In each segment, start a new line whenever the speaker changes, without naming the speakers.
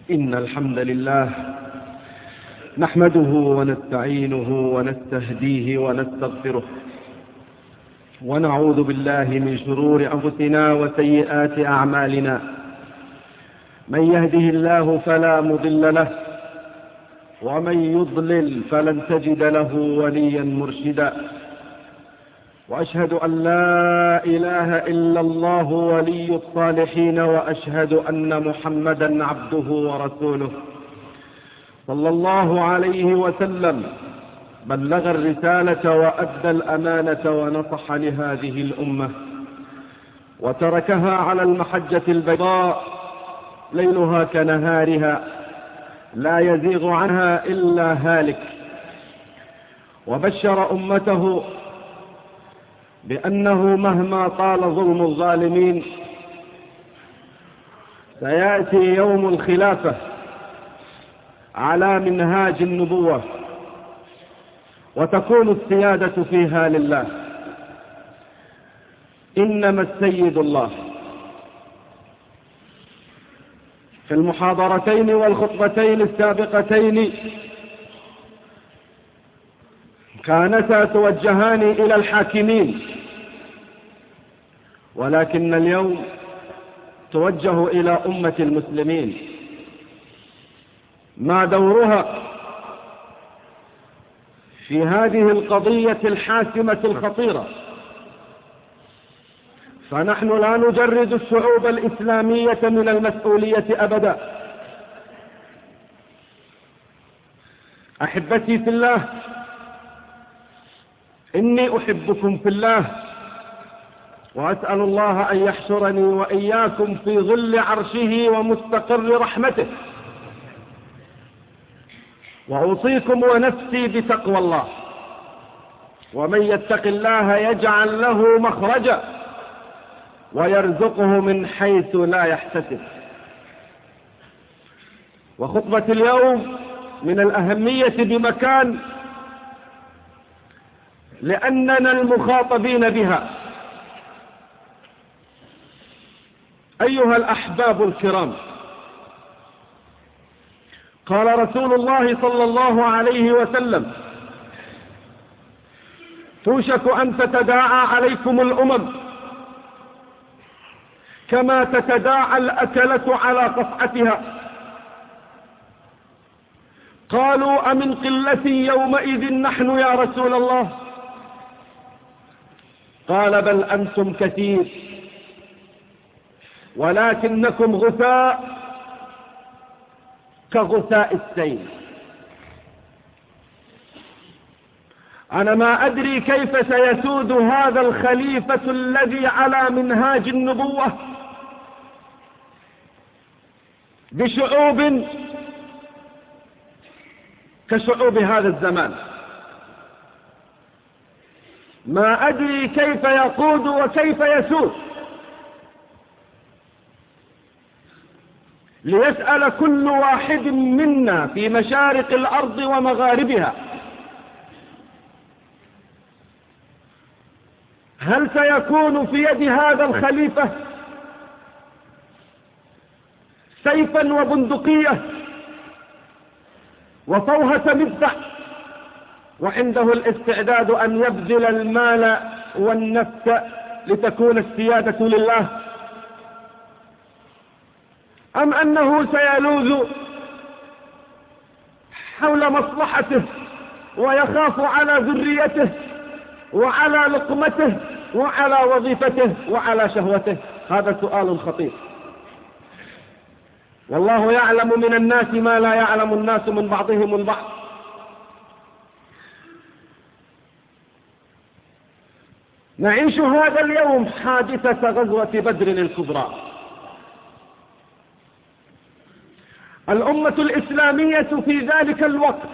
إن الحمد لله نحمده ونستعينه ونستهديه ونستغفره، ونعوذ بالله من شرور أنفسنا وسيئات أعمالنا. من يهده الله فلا مضل له، ومن يضلل فلن تجد له وليا مرشدا. وأشهد أن لا إله إلا الله ولي الصالحين، وأشهد أن محمدا عبده ورسوله صلى الله عليه وسلم. بلغ الرسالة وأدى الأمانة ونصح لهذه الأمة، وتركها على المحجة البيضاء ليلها كنهارها، لا يزيغ عنها إلا هالك. وبشر أمته بأنه مهما طال ظلم الظالمين سيأتي يوم الخلافة على منهاج النبوة، وتكون السيادة فيها لله. إنما السيد الله. في المحاضرتين والخطبتين السابقتين كانتا توجهان إلى الحاكمين، ولكن اليوم توجه إلى أمة المسلمين. ما دورها في هذه القضية الحاسمة الخطيرة؟ فنحن لا نجرد الشعوب الإسلامية من المسؤولية أبدا. أحبتي في الله، إني أحبكم في الله، وأسأل الله أن يحشرني وإياكم في ظل عرشه ومستقر رحمته. وأوصيكم ونفسي بتقوى الله، ومن يتق الله يجعل له مخرجا ويرزقه من حيث لا يحتسب. وخطبة اليوم من الأهمية بمكان، لأننا المخاطبين بها. أيها الأحباب الكرام، قال رسول الله صلى الله عليه وسلم: توشك أن تتداعى عليكم الأمم كما تتداعى الأكلة على قصعتها. قالوا: أمن قلة يومئذ نحن يا رسول الله؟ قال: بل أنتم كثير، ولكنكم غثاء كغثاء السيل. أنا ما أدري كيف سيسود هذا الخليفة الذي على منهاج النبوة بشعوب كشعوب هذا الزمان. ما أدري كيف يقود وكيف يسود، ليسأل كل واحد منا في مشارق الأرض ومغاربها: هل سيكون في يد هذا الخليفة سيفا وبندقية وفوهة مدفع، وعنده الاستعداد أن يبذل المال والنفس لتكون السيادة لله؟ أم أنه سيلوذ حول مصلحته ويخاف على ذريته وعلى لقمته وعلى وظيفته وعلى شهوته؟ هذا سؤال خطير. والله يعلم من الناس ما لا يعلم الناس من بعضهم البعض. نعيش هذا اليوم حادثة غزوة بدر الكبرى. الأمة الإسلامية في ذلك الوقت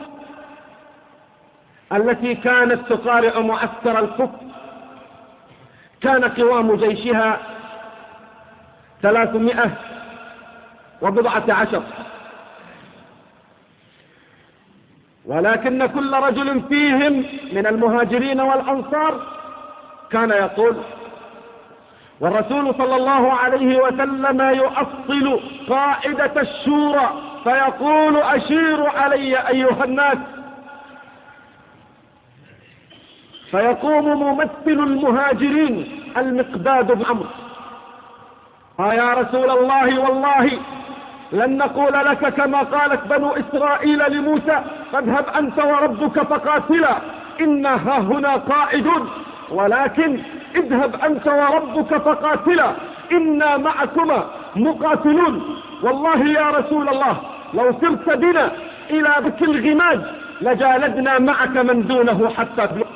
التي كانت تقارع معسكر الكفر كان قوام جيشها 310، ولكن كل رجل فيهم من المهاجرين والأنصار كان يقول: والرسول صلى الله عليه وسلم يؤصل قاعدة الشورى فيقول أشيروا علي أيها الناس، فيقوم ممثل المهاجرين المقداد بن عمرو: يا رسول الله والله لن نقول لك كما قالت بنو إسرائيل لموسى فاذهب أنت وربك فقاتلا إنا هاهنا قاعدون، ولكن اذهب أنت وربك فقاتلا إنا معكما مقاتلون. والله يا رسول الله لو سرت بنا إلى بك الغماد لجالدنا معك من دونه حتى تبلغ.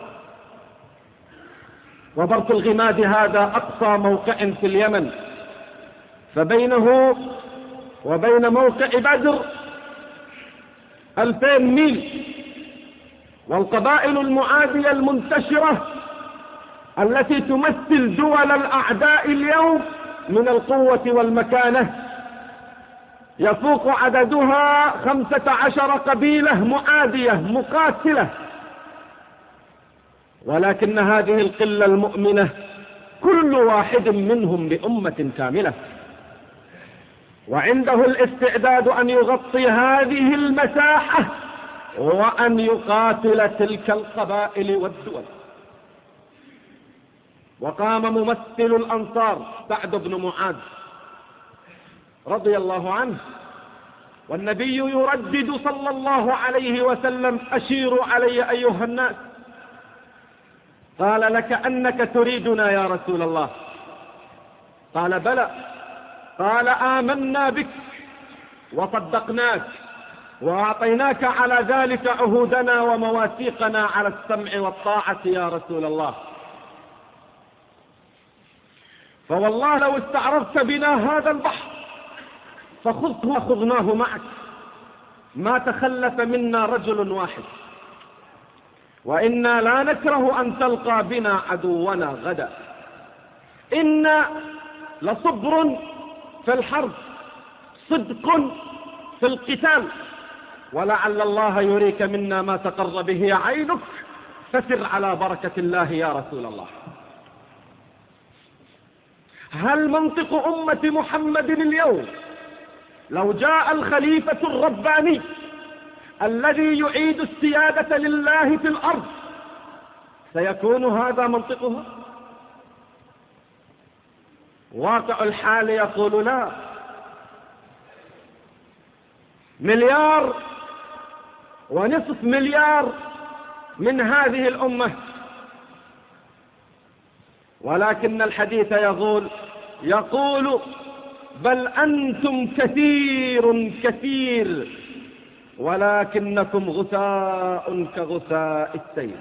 وبرك الغماد هذا أقصى موقع في اليمن، فبينه وبين موقع بدر 2000 ميل. والقبائل المعادية المنتشرة التي تمثل دول الأعداء اليوم من القوة والمكانة يفوق عددها 15 قبيلة معادية مقاتلة، ولكن هذه القلة المؤمنة كل واحد منهم بأمة كاملة، وعنده الاستعداد أن يغطي هذه المساحة وأن يقاتل تلك القبائل والدول. وقام ممثل الأنصار سعد بن معاذ رضي الله عنه، والنبي يردد صلى الله عليه وسلم: أشيروا علي أيها الناس. قال: لك أنك تريدنا يا رسول الله؟ قال: بلى. قال: آمنا بك وصدقناك وأعطيناك على ذلك عهودنا ومواثيقنا على السمع والطاعة يا رسول الله، فوالله لو استعرضت بنا هذا البحر فخذه أخذناه معك، ما تخلف منا رجل واحد، وإنا لا نكره أن تلقى بنا عدونا غدا، إنا لصبر في الحرب صدق في القتال، ولعل الله يريك منا ما تقر به عينك، فسر على بركة الله يا رسول الله. هل منطق أمة محمد اليوم لو جاء الخليفة الرباني الذي يعيد السيادة لله في الأرض سيكون هذا منطقها؟ واقع الحال يقول لا. 1.5 مليار من هذه الأمة، ولكن الحديث يقول بل أنتم كثير كثير ولكنكم غثاء كغثاء السيل.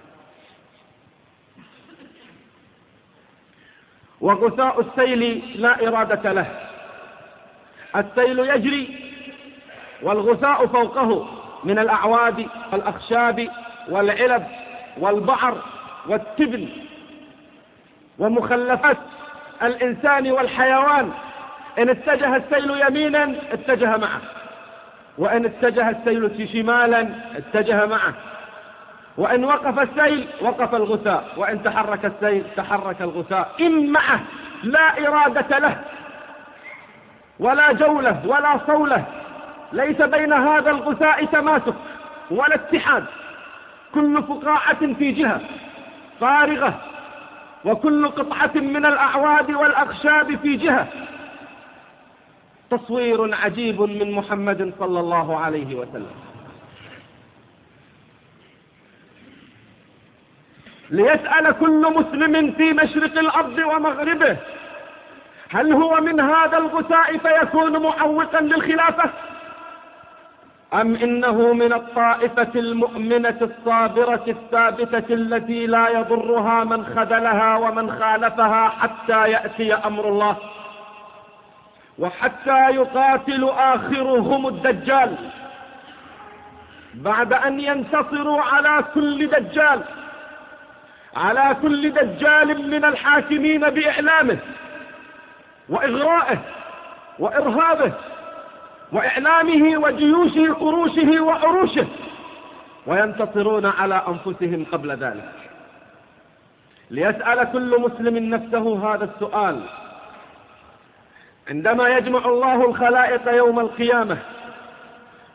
وغثاء السيل لا إرادة له، السيل يجري والغثاء فوقه من الأعواد والأخشاب والعلب والبعر والتبن ومخلفات الإنسان والحيوان. إن اتجه السيل يمينا اتجه معه، وإن اتجه السيل شمالا اتجه معه، وإن وقف السيل وقف الغثاء، وإن تحرك السيل تحرك الغثاء، إن معه لا إرادة له ولا جولة ولا صولة، ليس بين هذا الغثاء تماسك ولا اتحاد، كل فقاعة في جهة فارغة، وكل قطعة من الأعواد والأخشاب في جهة. تصوير عجيب من محمد صلى الله عليه وسلم. ليسأل كل مسلم في مشرق الأرض ومغربه: هل هو من هذا الغثاء فيكون معوقا للخلافة، أم إنه من الطائفة المؤمنة الصابرة الثابتة التي لا يضرها من خذلها ومن خالفها حتى يأتي أمر الله، وحتى يقاتل آخرهم الدجال، بعد أن ينتصروا على كل دجال من الحاكمين بإعلامه وإغرائه وإرهابه وإعلامه وجيوشه قروشه وعروشه، وينتصرون على أنفسهم قبل ذلك. ليسأل كل مسلم نفسه هذا السؤال عندما يجمع الله الخلائق يوم القيامة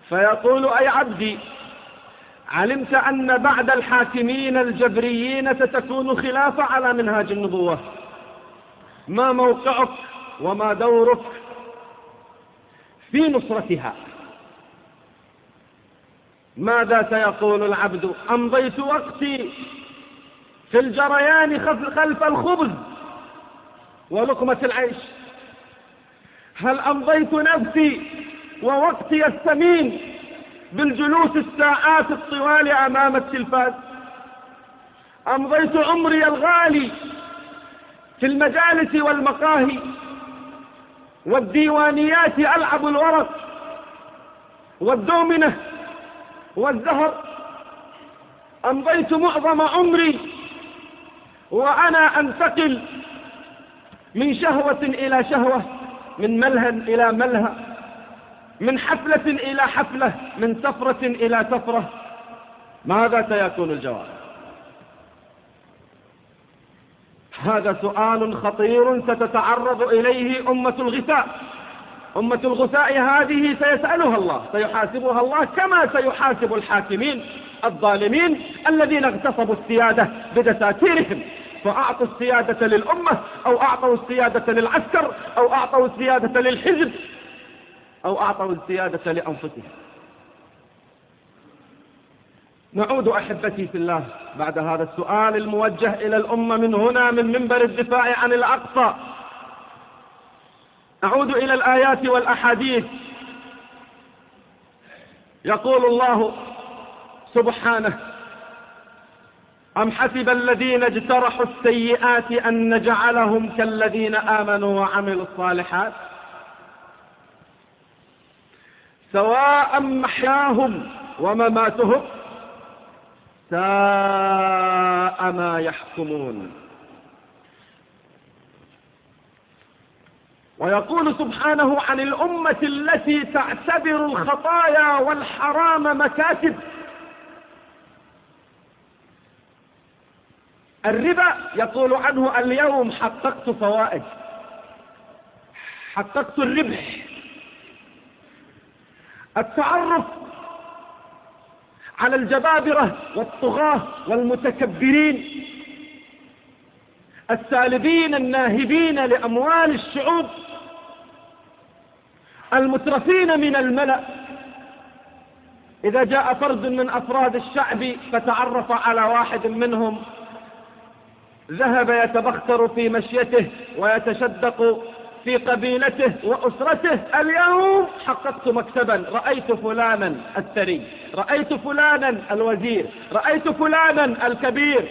فيقول: أي عبدي، علمت أن بعد الحاكمين الجبريين ستكون خلافة على منهاج النبوة، ما موقعك وما دورك في نصرتها؟ ماذا سيقول العبد؟ أمضيت وقتي في الجريان خلف الخبز ولقمة العيش. هل أمضيت نفسي ووقتي الثمين بالجلوس الساعات الطوال أمام التلفاز؟ أمضيت عمري الغالي في المجالس والمقاهي والديوانيات ألعب الورق والدومنة والزهر؟ أمضيت معظم عمري وأنا أنتقل من شهوة إلى شهوة، من ملهى إلى ملهى، من حفلة إلى حفلة، من سفرة إلى سفرة؟ ماذا سيكون الجواب؟ هذا سؤال خطير ستتعرض إليه أمة الغثاء. أمة الغثاء هذه سيسألها الله، سيحاسبها الله كما سيحاسب الحاكمين الظالمين الذين اغتصبوا السيادة بدساتيرهم، فأعطوا السيادة للأمة، أو أعطوا السيادة للعسكر، أو أعطوا السيادة للحزب، أو أعطوا السيادة لأنفسهم. نعود أحبتي في الله بعد هذا السؤال الموجه إلى الأمة من هنا، من منبر الدفاع عن الأقصى. أعود إلى الآيات والأحاديث. يقول الله سبحانه: أم حسب الذين اجترحوا السيئات أن نجعلهم كالذين آمنوا وعملوا الصالحات سواء محياهم ومماتهم ساء ما يحكمون. ويقول سبحانه عن الأمة التي تعتبر الخطايا والحرام مكاسب. الربا يقول عنه: اليوم حققت فوائد، حققت الربح. التعرف على الجبابرة والطغاة والمتكبرين السالبين الناهبين لأموال الشعوب المترفين من الملأ. إذا جاء فرد من أفراد الشعب فتعرف على واحد منهم، ذهب يتبختر في مشيته ويتشدق في قبيلته وأسرته: اليوم حققت مكسبا، رأيت فلانا الثري، رأيت فلانا الوزير، رأيت فلانا الكبير.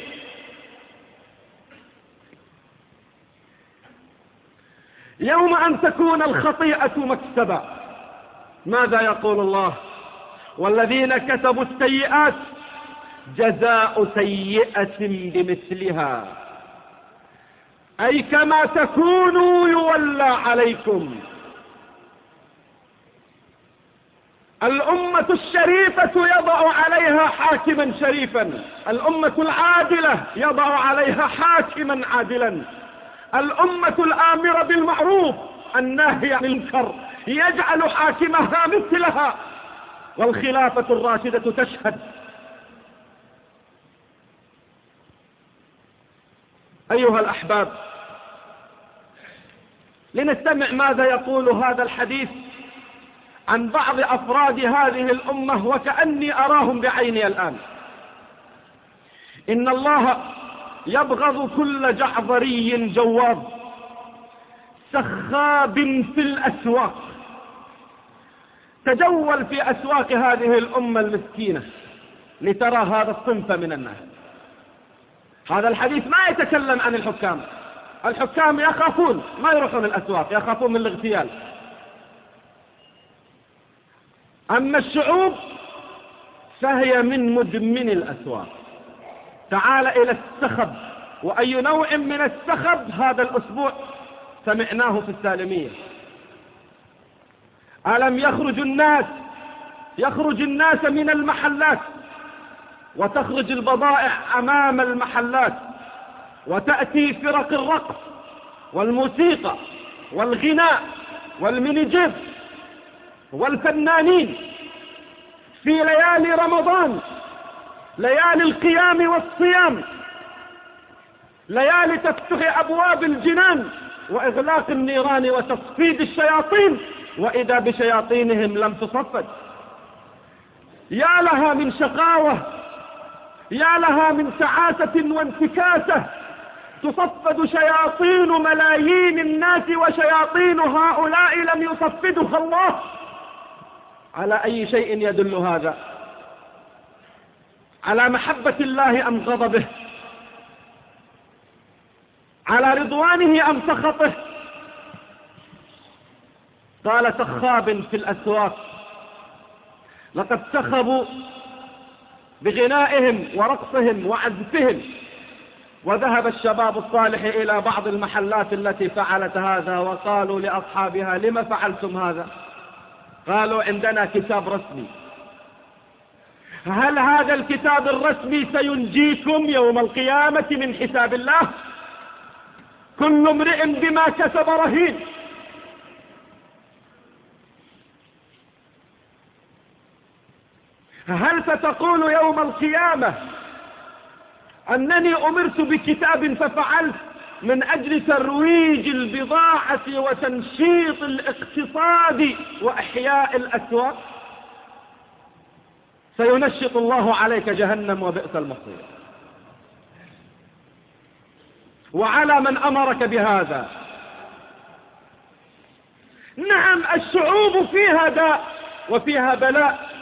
يوم أن تكون الخطيئة مكسبا، ماذا يقول الله؟ والذين كسبوا السيئات جزاء سيئة بمثلها، أي كما تكونوا يولى عليكم. الأمة الشريفة يضع عليها حاكما شريفا، الأمة العادلة يضع عليها حاكما عادلا، الأمة الآمرة بالمعروف الناهية عن المنكر يجعل حاكمها مثلها، والخلافة الراشدة تشهد. أيها الأحباب، لنستمع ماذا يقول هذا الحديث عن بعض أفراد هذه الأمة وكأني أراهم بعيني الآن. إن الله يبغض كل جعبري جواب سخاب في الأسواق. تجول في أسواق هذه الأمة المسكينة لترى هذا الصنف من الناس. هذا الحديث ما يتكلم عن الحكام، الحكام يخافون ما يروحون الأسواق، يخافون من الاغتيال. أما الشعوب فهي من مدمن الأسواق. تعال إلى السخب، وأي نوع من السخب هذا الأسبوع سمعناه في السالمية. ألم يخرج الناس من المحلات، وتخرج البضائع أمام المحلات، وتأتي فرق الرقص والموسيقى والغناء والمينيجيب والفنانين في ليالي رمضان، ليالي القيام والصيام، ليالي تفتح أبواب الجنان وإغلاق النيران وتصفيد الشياطين، وإذا بشياطينهم لم تصفد. يا لها من شقاوة، يا لها من تعاسة وانتكاسة، تصفد شياطين ملايين الناس وشياطين هؤلاء لم يصفدها الله. على أي شيء يدل هذا؟ على محبة الله أم غضبه؟ على رضوانه أم سخطه؟ قال سخاب في الأسواق: لقد سخبوا بغنائهم ورقصهم وعزفهم. وذهب الشباب الصالح إلى بعض المحلات التي فعلت هذا وقالوا لأصحابها: لما فعلتم هذا؟ قالوا: عندنا كتاب رسمي. هل هذا الكتاب الرسمي سينجيكم يوم القيامة من حساب الله؟ كل امرئ بما كسب رهين. هل ستقول يوم القيامة أنني أمرت بكتاب ففعلت من أجل ترويج البضاعة وتنشيط الاقتصاد وإحياء الأسواق؟ سينشط الله عليك جهنم وبئس المصير. وعلى من أمرك بهذا؟ نعم، الشعوب فيها داء وفيها بلاء.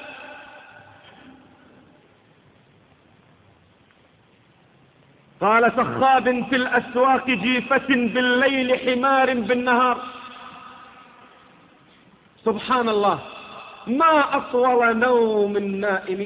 قال سخاب في الأسواق جيفة بالليل حمار بالنهار. سبحان الله، ما أطول نوم النائم.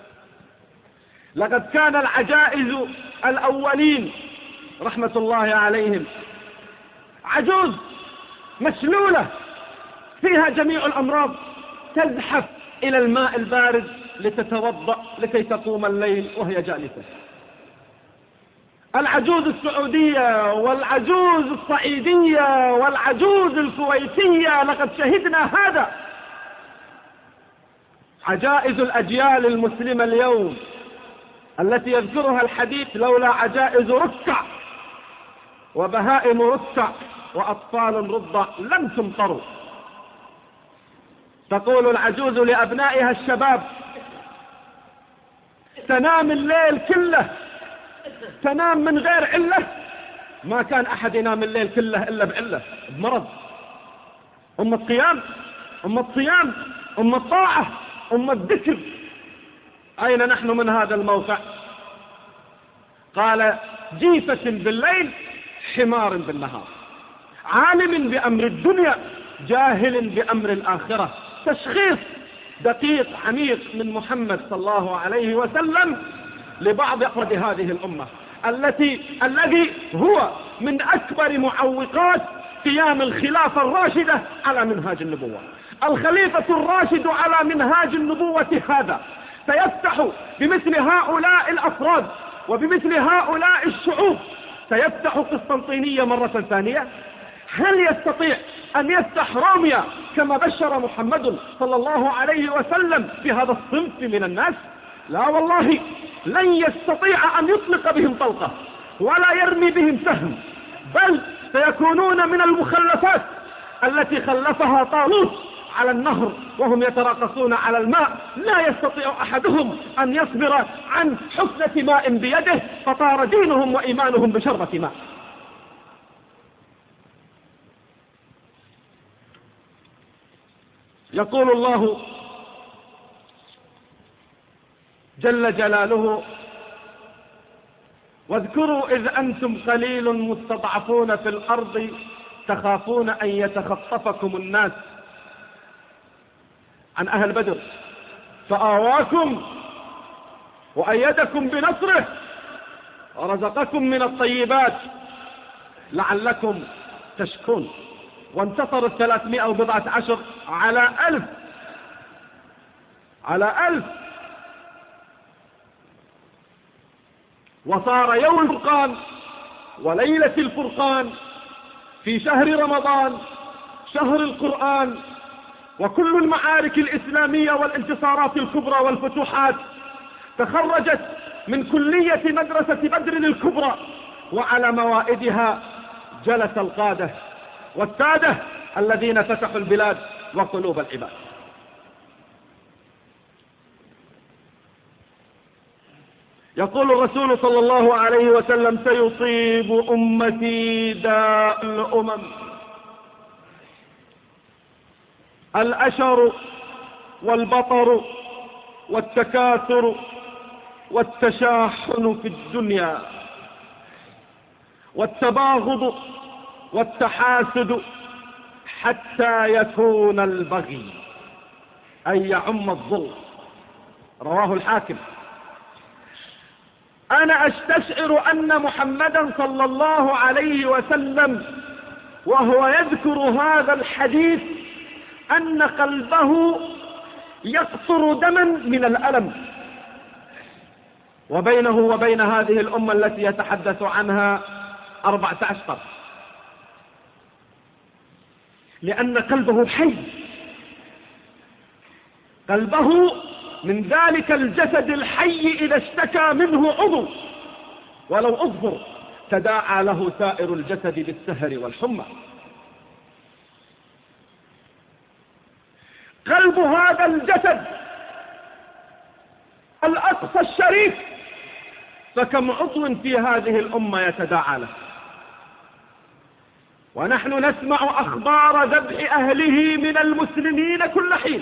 لقد كان العجائز الأولين رحمة الله عليهم عجوز مشلولة فيها جميع الأمراض، تزحف إلى الماء البارد لتتوضأ لكي تقوم الليل وهي جالسة. العجوز السعودية والعجوز الصعيدية والعجوز الكويتية، لقد شهدنا هذا. عجائز الأجيال المسلمة اليوم التي يذكرها الحديث: لولا عجائز ركع وبهائم ركع وأطفال رضع لم تمطروا. تقول العجوز لأبنائها الشباب: تنام الليل كله، تنام من غير علة. ما كان أحد ينام الليل كله إلا بعلة، بمرض. أم القيام، أم الصيام، أم الطاعة، أم الذكر. أين نحن من هذا الموقع؟ قال: جيفة بالليل حمار بالنهار. عالم بأمر الدنيا جاهل بأمر الآخرة. تشخيص دقيق عميق من محمد صلى الله عليه وسلم لبعض أفراد هذه الأمة الذي هو من أكبر معوقات قيام الخلافة الراشدة على منهاج النبوة. الخليفة الراشد على منهاج النبوة هذا سيفتح بمثل هؤلاء الأفراد وبمثل هؤلاء الشعوب، سيفتح قسطنطينية مرة ثانية. هل يستطيع أن يفتح روميا كما بشر محمد صلى الله عليه وسلم بهذا الصنف من الناس؟ لا والله، لن يستطيع أن يطلق بهم طلقة ولا يرمي بهم سهم، بل سيكونون من المخلفات التي خلفها طالوت على النهر وهم يتراقصون على الماء. لا يستطيع أحدهم أن يصبر عن حفنة ماء بيده، فطار دينهم وإيمانهم بشربة ماء. يقول الله جل جلاله: واذكروا إذ أنتم قليل مستضعفون في الأرض تخافون أن يتخطفكم الناس عن أهل بدر فآواكم وأيدكم بنصره ورزقكم من الطيبات لعلكم تشكرون. وانتصر 319 على 1000 على 1000. وصار يوم الفرقان وليلة الفرقان في شهر رمضان، شهر القرآن، وكل المعارك الإسلامية والانتصارات الكبرى والفتوحات تخرجت من كلية مدرسة بدر الكبرى، وعلى موائدها جلس القادة والسادة الذين فتحوا البلاد وقلوب العباد. يقول الرسول صلى الله عليه وسلم: سيصيب أمتي داء الأمم، الأشر والبطر والتكاثر والتشاحن في الدنيا والتباغض والتحاسد حتى يكون البغي، أي يعم الظلم. رواه الحاكم. أنا أستشعر أن محمدا صلى الله عليه وسلم وهو يذكر هذا الحديث أن قلبه يقطر دما من الألم، وبينه وبين هذه الأمة التي يتحدث عنها 14 قرن، لأن قلبه حي، قلبه من ذلك الجسد الحي إذا اشتكى منه عضو ولو أظفر تداعى له سائر الجسد بالسهر والحمى. قلب هذا الجسد الأقصى الشريف، فكم عضو في هذه الأمة يتداعى له، ونحن نسمع أخبار ذبح أهله من المسلمين كل حين،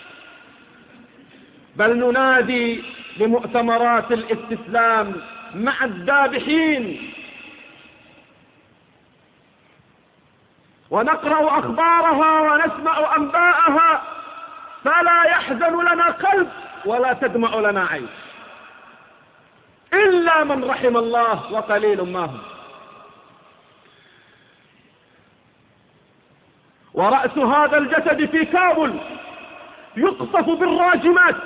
بل ننادي بمؤتمرات الاستسلام مع الذابحين، ونقرأ أخبارها ونسمع أنباءها، فلا يحزن لنا قلب ولا تدمع لنا عين إلا من رحم الله، وقليل ما هم. ورأس هذا الجسد في كابل يقصف بالراجمات،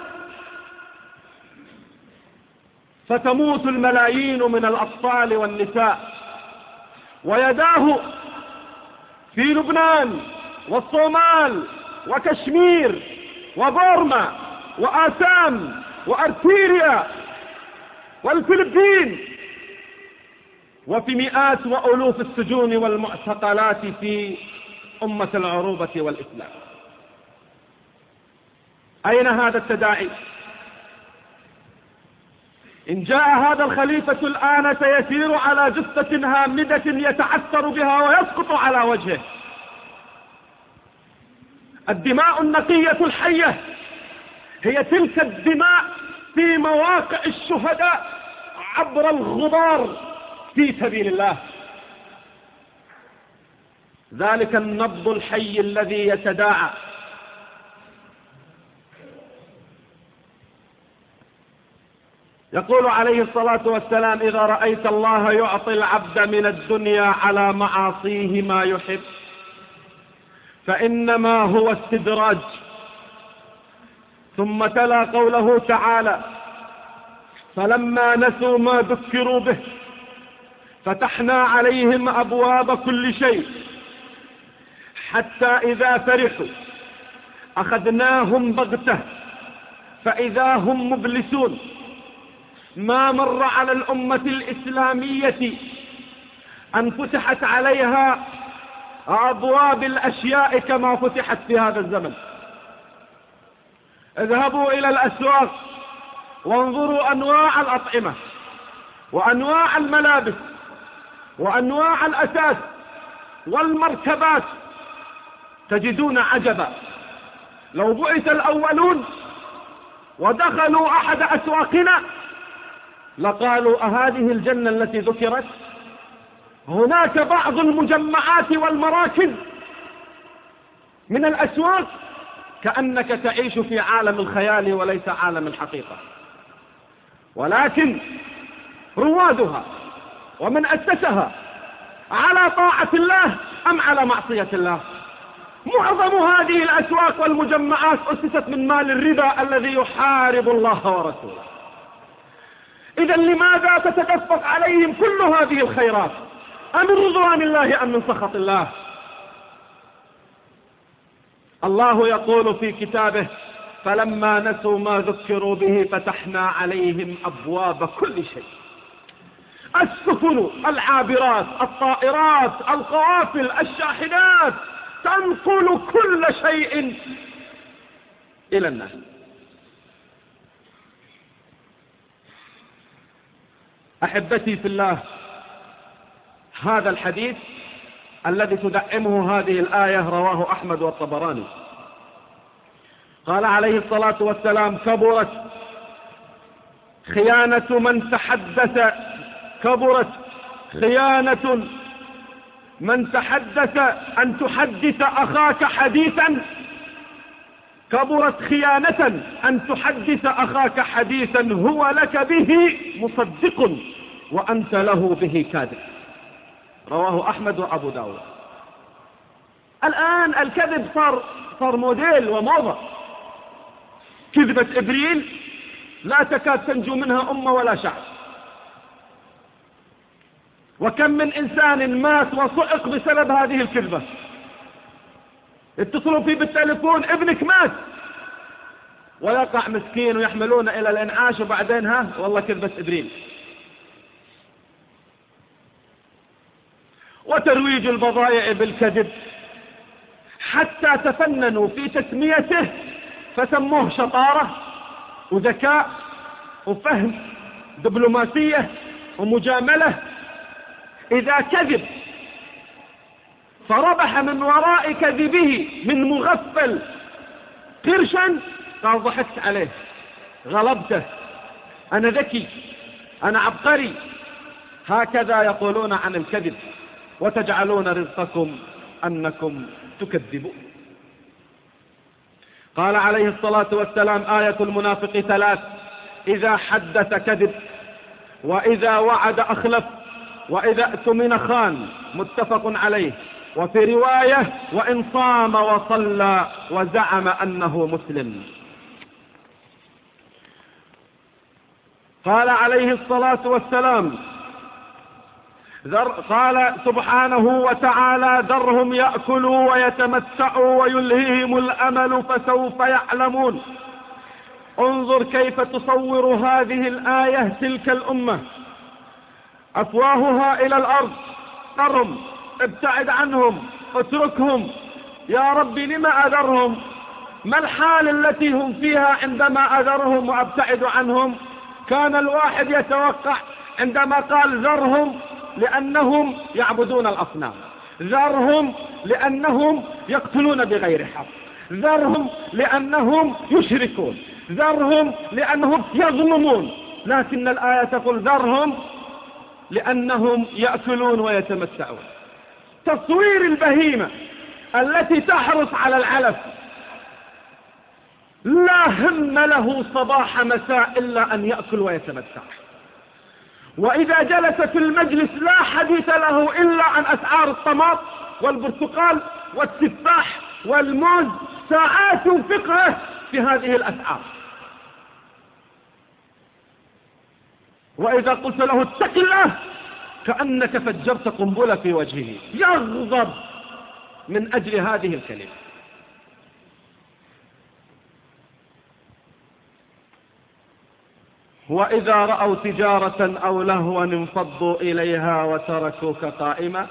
فتموت الملايين من الأطفال والنساء، ويداه في لبنان والصومال وكشمير وبورما وآسام وأرتيريا والفلبين، وفي مئات وألوف السجون والمعتقلات في أمة العروبة والإسلام. أين هذا التداعي؟ إن جاء هذا الخليفة الآن سيسير على جثة هامدة يتعثر بها ويسقط على وجهه. الدماء النقية الحية هي تلك الدماء في مواقع الشهداء عبر الغبار في سبيل الله، ذلك النبض الحي الذي يتداعى. يقول عليه الصلاة والسلام: إذا رأيت الله يعطي العبد من الدنيا على معاصيه ما يحب فإنما هو استدراج. ثم تلا قوله تعالى: فلما نسوا ما ذكروا به فتحنا عليهم أبواب كل شيء حتى إذا فرحوا أخذناهم بغتة فإذا هم مبلسون. ما مر على الأمة الإسلامية أن فتحت عليها أبواب الأشياء كما فتحت في هذا الزمن. اذهبوا إلى الأسواق وانظروا أنواع الأطعمة وأنواع الملابس وأنواع الأثاث والمركبات، تجدون عجبا. لو بعث الأولون ودخلوا أحد أسواقنا لقالوا: أهذه الجنة التي ذكرت؟ هناك بعض المجمعات والمراكز من الأسواق كأنك تعيش في عالم الخيال وليس عالم الحقيقة. ولكن روادها ومن أسسها على طاعة الله أم على معصية الله؟ معظم هذه الأسواق والمجمعات أسست من مال الربا الذي يحارب الله ورسوله. إذا لماذا تتدفق عليهم كل هذه الخيرات؟ أمن رضوان الله أم من سخط الله؟ الله يقول في كتابه: فلما نسوا ما ذكروا به فتحنا عليهم أبواب كل شيء. السفن، العابرات، الطائرات، القوافل، الشاحنات، تنقل كل شيء إلى الناس. أحبتي في الله، هذا الحديث الذي تدعمه هذه الآية رواه أحمد والطبراني. قال عليه الصلاة والسلام: كبرت خيانة من تحدث، كبرت خيانة من تحدث أن تحدث أخاك حديثا، كبرت خيانة أن تحدث أخاك حديثا هو لك به مصدق وأنت له به كاذب. رواه أحمد وأبو داود. الآن الكذب صار موديل وموضة. كذبة إبريل لا تكاد تنجو منها أمة ولا شعب. وكم من إنسان مات وصعق بسبب هذه الكذبة. اتصلوا فيه بالتليفون: ابنك مات، ويقع مسكين ويحملون إلى الإنعاش، وبعدين والله كذبة إبريل. وترويج البضائع بالكذب، حتى تفننوا في تسميته فسموه شطارة وذكاء وفهم، دبلوماسية ومجاملة. إذا كذب فربح من وراء كذبه من مغفل قرشا، قال: ضحكت عليه، غلبته، أنا ذكي، أنا عبقري. هكذا يقولون عن الكذب، وتجعلون رزقكم أنكم تكذبون. قال عليه الصلاة والسلام: آية المنافق 3: إذا حدث كذب، وإذا وعد أخلف، وإذا اؤتمن خان. متفق عليه. وفي رواية: وإن صام وصلى وزعم أنه مسلم. قال عليه الصلاة والسلام: قال سبحانه وتعالى: ذرهم يأكلوا ويتمتعوا ويلهيهم الأمل فسوف يعلمون. انظر كيف تصور هذه الآية تلك الأمة، أفواهها إلى الأرض. ذرهم، ابتعد عنهم، اتركهم. يا رب لما أذرهم؟ ما الحال التي هم فيها عندما أذرهم وأبتعد عنهم؟ كان الواحد يتوقع عندما قال ذرهم لأنهم يعبدون الأصنام، ذرهم لأنهم يقتلون بغير حق، ذرهم لأنهم يشركون، ذرهم لأنهم يظلمون. لكن الآية تقول ذرهم لأنهم يأكلون ويتمتعون. تصوير البهيمة التي تحرص على العلف، لا هم له صباح مساء إلا أن يأكل ويتمتع. وإذا جلس في المجلس لا حديث له إلا عن أسعار الطماط والبرتقال والتفاح والموز، ساعات فقهه في هذه الأسعار. وإذا قلت له اتق الله كأنك فجرت قنبلة في وجهه، يغضب من أجل هذه الكلمة. وإذا رأوا تجارة أو لهوا انفضوا إليها وتركوك قائما.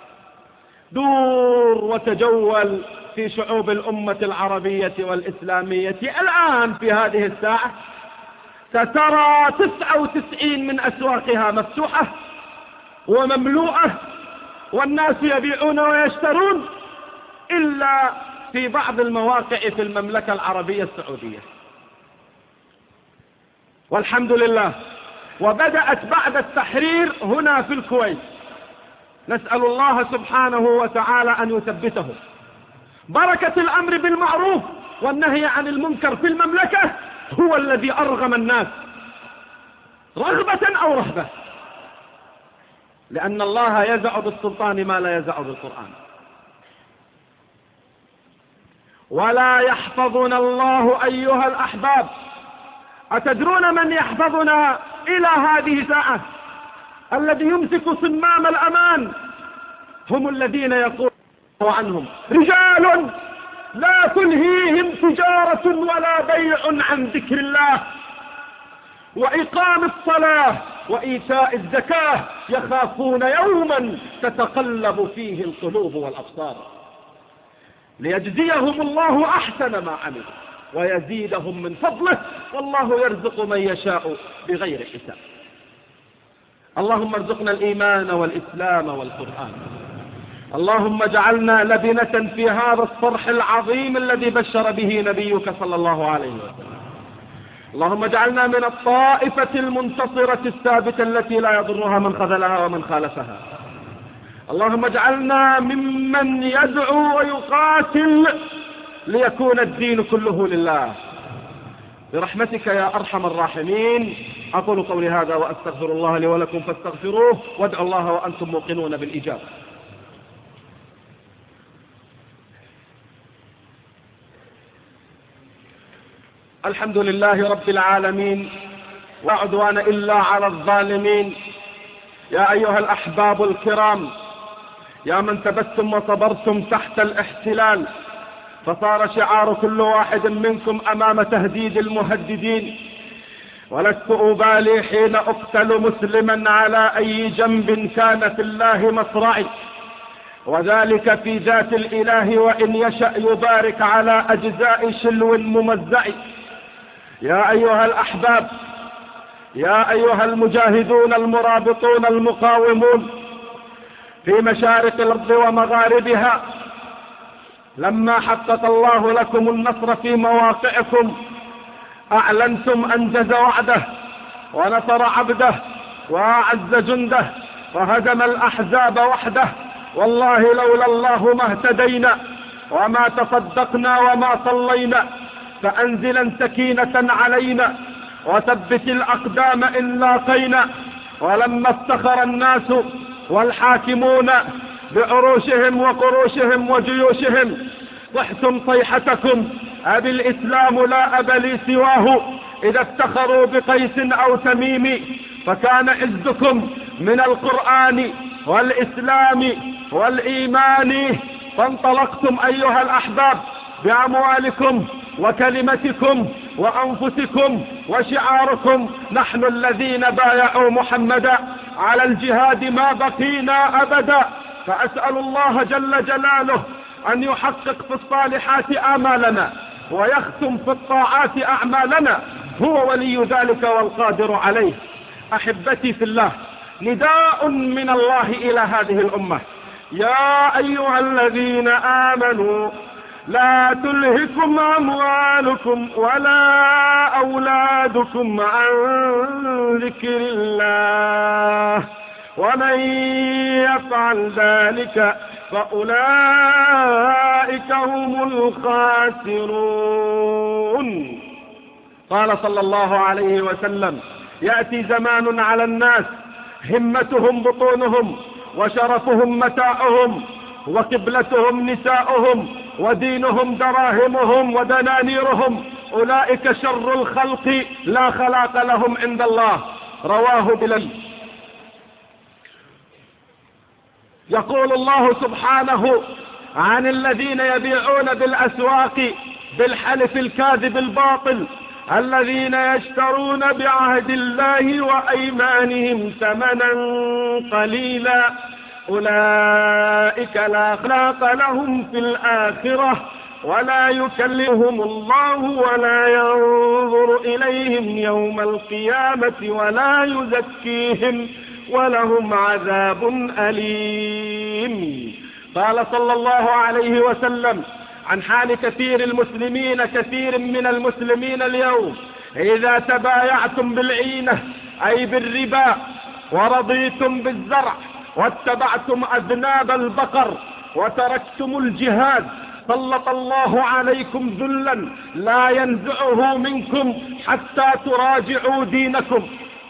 دور وتجول في شعوب الأمة العربية والإسلامية الآن في هذه الساعة، سترى 99 من أسواقها مفتوحة ومملوءة، والناس يبيعون ويشترون، إلا في بعض المواقع في المملكة العربية السعودية، والحمد لله. وبدأت بعد التحرير هنا في الكويت، نسأل الله سبحانه وتعالى أن يثبته. بركة الأمر بالمعروف والنهي عن المنكر في المملكة هو الذي أرغم الناس رغبة أو رهبة، لأن الله يزع بالسلطان ما لا يزع بالقرآن. ولا يحفظنا الله أيها الأحباب. أتدرون من يحفظنا إلى هذه الساعة؟ الذي يمسك صمام الأمان هم الذين يقول عنهم رجال لا تلهيهم تجارة ولا بيع عن ذكر الله وإقام الصلاة وإيتاء الزكاة يخافون يوما تتقلب فيه القلوب والأبصار ليجزيهم الله أحسن ما عملوا ويزيدهم من فضله والله يرزق من يشاء بغير حساب. اللهم ارزقنا الإيمان والإسلام والقرآن. اللهم اجعلنا لبنة في هذا الصرح العظيم الذي بشر به نبيك صلى الله عليه وسلم. اللهم اجعلنا من الطائفة المنتصرة الثابتة التي لا يضرها من خذلها ومن خالفها. اللهم اجعلنا ممن يدعو ويقاتل ليكون الدين كله لله برحمتك يا أرحم الراحمين. أقول قولي هذا وأستغفر الله لي ولكم فاستغفروه وادعوا الله وأنتم موقنون بالإجابة. الحمد لله رب العالمين ولا عدوان إلا على الظالمين. يا أيها الأحباب الكرام، يا من تبتم وصبرتم تحت الاحتلال فصار شعار كل واحد منكم أمام تهديد المهددين، ولست أبالي حين أقتل مسلما على أي جنب كان في الله مصرعي، وذلك في ذات الإله وإن يشأ يبارك على أجزاء شلو ممزع. يا أيها الأحباب، يا أيها المجاهدون المرابطون المقاومون في مشارق الأرض ومغاربها، لما حقق الله لكم النصر في مواقعكم أعلنتم أنجز وعده ونصر عبده وأعز جنده وهزم الأحزاب وحده. والله لولا الله ما اهتدينا وما تصدقنا وما صلينا، فأنزلا سكينة علينا وثبت الأقدام إن لاقينا. ولما افتخر الناس والحاكمون بعروشهم وقروشهم وجيوشهم صحتم صيحتكم أبي الإسلام لا أب لي سواه، إذا افتخروا بقيس أو تميم، فكان عزكم من القرآن والإسلام والإيمان. فانطلقتم أيها الأحباب بأموالكم وكلمتكم وأنفسكم وشعاركم. نحن الذين بايعوا محمدا على الجهاد ما بقينا أبدا. فأسأل الله جل جلاله أن يحقق في الصالحات آمالنا ويختم في الطاعات أعمالنا، هو ولي ذلك والقادر عليه. أحبتي في الله، نداء من الله إلى هذه الأمة: يا أيها الذين آمنوا لا تلهكم أموالكم ولا أولادكم عن ذكر الله، ومن يفعل ذلك فأولئك هم الخاسرون. قال صلى الله عليه وسلم: يأتي زمان على الناس همتهم بطونهم وشرفهم متاعهم وقبلتهم نساؤهم ودينهم دراهمهم ودنانيرهم، أولئك شر الخلق لا خلاق لهم عند الله. رواه بلال. يقول الله سبحانه عن الذين يبيعون بالأسواق بالحلف الكاذب الباطل: الذين يشترون بعهد الله وأيمانهم ثمنا قليلا أولئك لا خلاق لهم في الآخرة ولا يكلمهم الله ولا ينظر إليهم يوم القيامة ولا يزكيهم ولهم عذاب أليم. قال صلى الله عليه وسلم عن حال كثير من المسلمين اليوم: إذا تبايعتم بالعينة أي بالربا ورضيتم بالزرع واتبعتم أذناب البقر وتركتم الجهاد سلط الله عليكم ذلا لا ينزعه منكم حتى تراجعوا دينكم.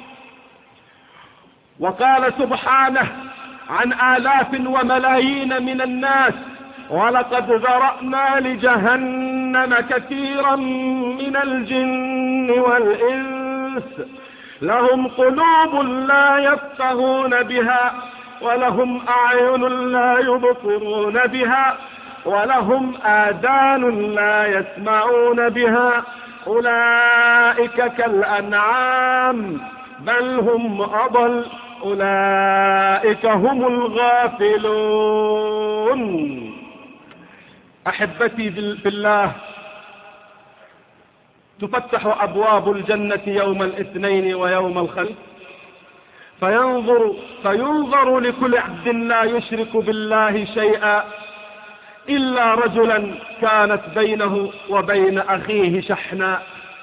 وقال سبحانه عن آلاف وملايين من الناس: ولقد ذرأنا لجهنم كثيرا من الجن والإنس لهم قلوب لا يفقهون بها ولهم أعين لا يبصرون بها ولهم آذان لا يسمعون بها أولئك كالأنعام بل هم أضل أولئك هم الغافلون. أحبتي في الله، تفتح أبواب الجنة يوم الاثنين ويوم الخميس، فينظر لكل عبد لا يشرك بالله شيئا إلا رجلا كانت بينه وبين أخيه شحناء،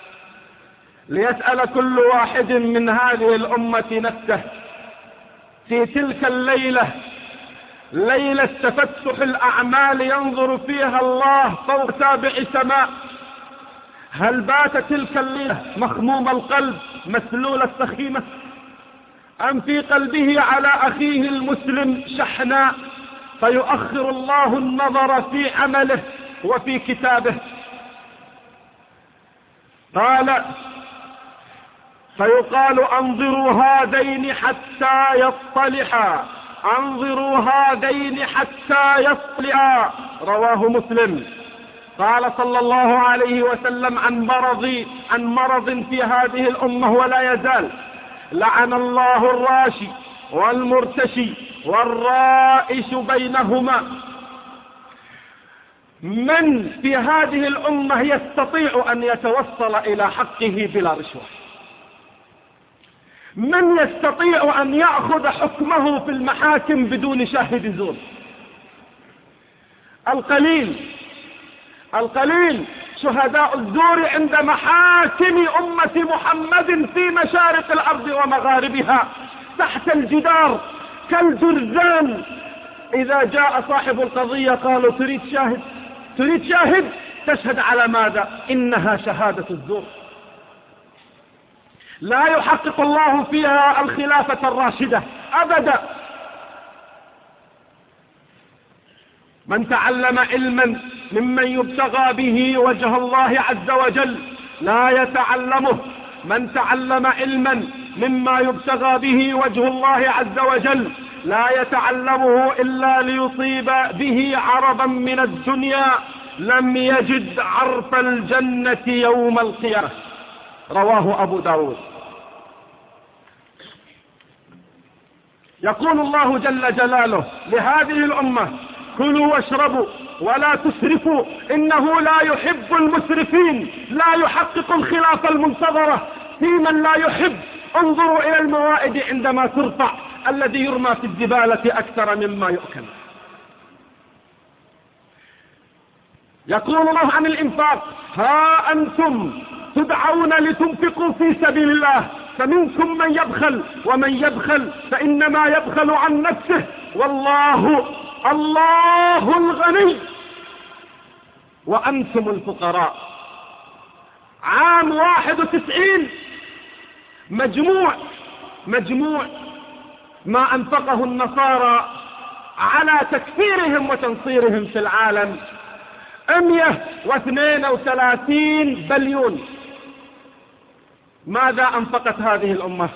ليسأل كل واحد من هذه الأمة نفسه في تلك الليلة، ليلة تفتح الأعمال ينظر فيها الله فوق سابع سماء، هل بات تلك الليلة مخموم القلب مسلول السخيمة، أم في قلبه على أخيه المسلم شحناء، فيؤخر الله النظر في عمله وفي كتابه. فيقال انظروا هذين حتى يصطلحا، انظروا هذين حتى يصطلحا، رواه مسلم. قال صلى الله عليه وسلم عن مرض في هذه الأمة ولا يزال: لعن الله الراشي والمرتشي والرائش بينهما. من في هذه الأمة يستطيع أن يتوصل إلى حقه بلا رشوة؟ من يستطيع أن يأخذ حكمه في المحاكم بدون شاهد زور؟ القليل شهداء الزور عند محاكم أمة محمد في مشارق الأرض ومغاربها تحت الجدار كالجرذان. إذا جاء صاحب القضية قالوا: تريد شاهد؟ تشهد على ماذا؟ إنها شهادة الزور، لا يحقق الله فيها الخلافة الراشدة أبدا. من تعلم علما ممن يبتغى به وجه الله عز وجل لا يتعلمه، من تعلم علما مما يبتغى به وجه الله عز وجل لا يتعلمه إلا ليصيب به عرضا من الدنيا لم يجد عرف الجنة يوم القيامة، رواه أبو داود. يقول الله جل جلاله لهذه الأمة: كلوا واشربوا ولا تسرفوا إنه لا يحب المسرفين، لا يحقق الخلافة المنتظرة في من لا يحب. انظروا إلى الموائد عندما ترفع، الذي يرمى في الزبالة أكثر مما يؤكل. يقول الله عن الإنفاق: ها أنتم تدعون لتنفقوا في سبيل الله فمنكم من يبخل ومن يبخل فإنما يبخل عن نفسه والله الغني وأنتم الفقراء. عام 91 مجموع ما أنفقه النصارى على تكفيرهم وتنصيرهم في العالم 132 بليون. ماذا أنفقت هذه الأمة؟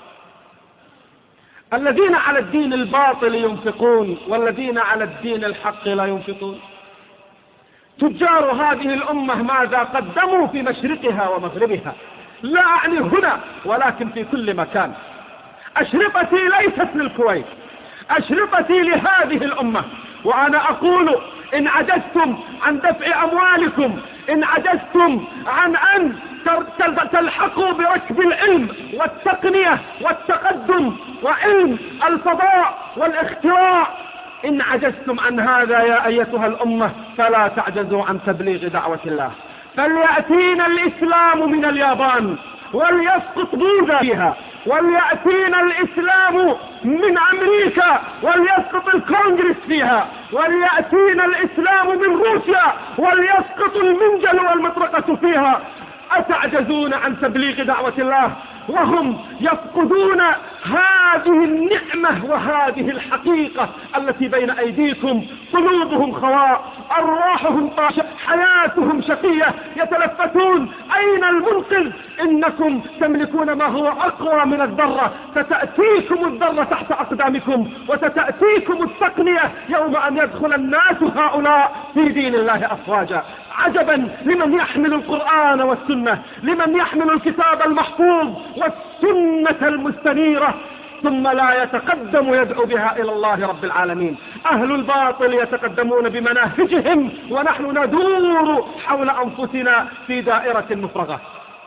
الذين على الدين الباطل ينفقون والذين على الدين الحق لا ينفقون. تجار هذه الأمة ماذا قدموا في مشرقها ومغربها؟ لا أعني هنا ولكن في كل مكان. أشرطتي ليست للكويت، أشرطتي لهذه الأمة. وأنا أقول: إن عجزتم عن دفع أموالكم، إن عجزتم عن أن تلحقوا بركب العلم والتقنية والتقدم وعلم الفضاء والاختراع، إن عجزتم عن هذا يا أيتها الأمة فلا تعجزوا عن تبليغ دعوة الله. فليأتينا الإسلام من اليابان وليسقط بوذا فيها، وليأتينا الإسلام من أمريكا وليسقط الكونغرس فيها، وليأتينا الإسلام من روسيا وليسقط المنجل والمطرقة فيها. أتعجزون عن تبليغ دعوة الله وهم يفقدون هذه النعمة وهذه الحقيقة التي بين أيديكم؟ قلوبهم خواء، أرواحهم طاشة، حياتهم شقية، يتلفتون أين المنقذ؟ إنكم تملكون ما هو أقوى من الذرة، ستأتيكم الذرة تحت أقدامكم، وستأتيكم التقنية يوم أن يدخل الناس هؤلاء في دين الله أفواجا. عجبا لمن يحمل القرآن والسنة، لمن يحمل الكتاب المحفوظ والسنة المستنيرة ثم لا يتقدم يدعو بها إلى الله رب العالمين. أهل الباطل يتقدمون بمناهجهم ونحن ندور حول أنفسنا في دائرة مفرغة.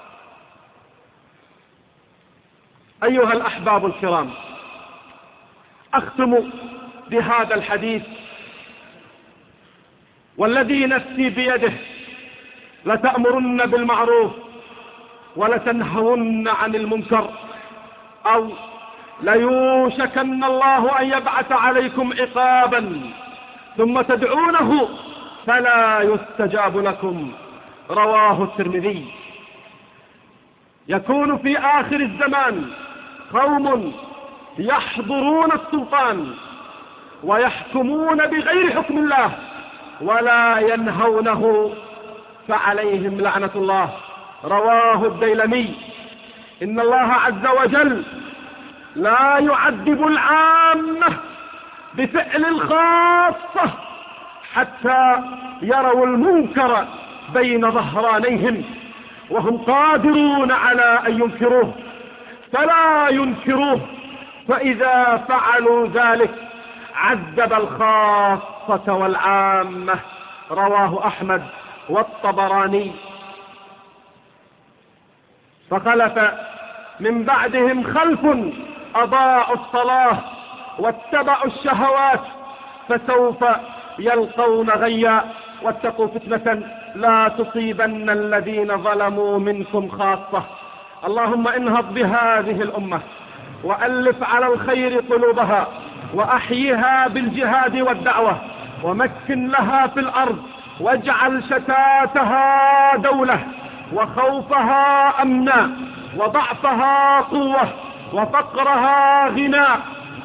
أيها الأحباب الكرام، أختم بهذا الحديث والذي نفسي بيده: لتأمرن بالمعروف ولتنهون عن المنكر، أو ليوشكن الله أن يبعث عليكم عقابا ثم تدعونه فلا يستجاب لكم. رواه الترمذي. يكون في آخر الزمان قوم يحضرون السلطان ويحكمون بغير حكم الله ولا ينهونه فعليهم لعنة الله. رواه الديلمي. إن الله عز وجل لا يعذب العامة بفعل الخاصة حتى يروا المنكر بين ظهرانيهم وهم قادرون على أن ينكروه فلا ينكروه، فإذا فعلوا ذلك عذب الخاصة والعامة. رواه أحمد والطبراني. فخلف من بعدهم خلف أضاعوا الصلاة واتبعوا الشهوات فسوف يلقون غيا. واتقوا فتنة لا تصيبن الذين ظلموا منكم خاصة. اللهم انهض بهذه الأمة وألف على الخير قلوبها وأحيها بالجهاد والدعوة ومكن لها في الأرض واجعل شتاتها دولة وخوفها أمنا وضعفها قوة وفقرها غنى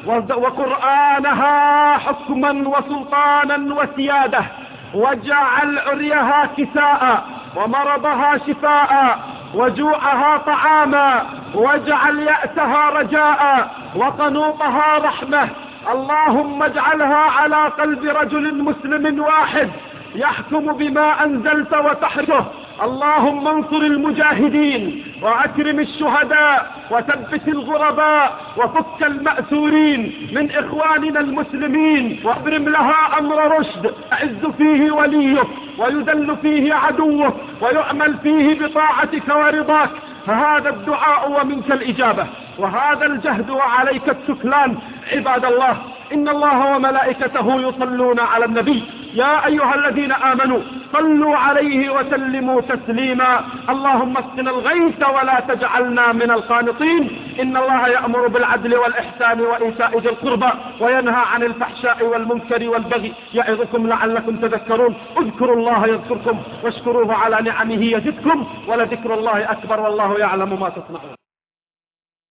وقرآنها حكما وسلطانا وسيادة، واجعل عريها كساء ومرضها شفاء وجوعها طعاما، واجعل يأسها رجاء وقنوطها رحمة. اللهم اجعلها على قلب رجل مسلم واحد يحكم بما أنزلت وتحرسه. اللهم انصر المجاهدين وأكرم الشهداء وثبت الغرباء وفك المأسورين من إخواننا المسلمين وابرم لها أمر رشد أعز فيه وليك ويذل فيه عدوك ويعمل فيه بطاعتك ورضاك. فهذا الدعاء ومنك الإجابة وهذا الجهد وعليك السكلان. عباد الله، إن الله وملائكته يصلون على النبي يا أيها الذين آمنوا صلوا عليه وسلموا تسليما. اللهم اسقنا الغيث ولا تجعلنا من القانطين. إن الله يأمر بالعدل والإحسان وإيتاء ذي القربى وينهى عن الفحشاء والمنكر والبغي يعظكم لعلكم تذكرون. اذكروا الله يذكركم واشكروه على نعمه يزدكم ولذكر الله أكبر والله يعلم ما تصنعون.